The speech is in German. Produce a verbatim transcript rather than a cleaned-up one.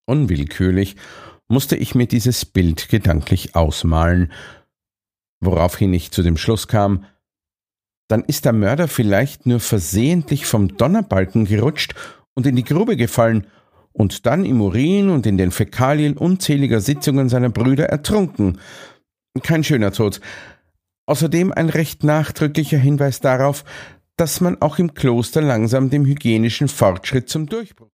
Unwillkürlich musste ich mir dieses Bild gedanklich ausmalen, woraufhin ich zu dem Schluss kam: Dann ist der Mörder vielleicht nur versehentlich vom Donnerbalken gerutscht und in die Grube gefallen und dann im Urin und in den Fäkalien unzähliger Sitzungen seiner Brüder ertrunken. Kein schöner Tod. Außerdem ein recht nachdrücklicher Hinweis darauf, dass man auch im Kloster langsam dem hygienischen Fortschritt zum Durchbruch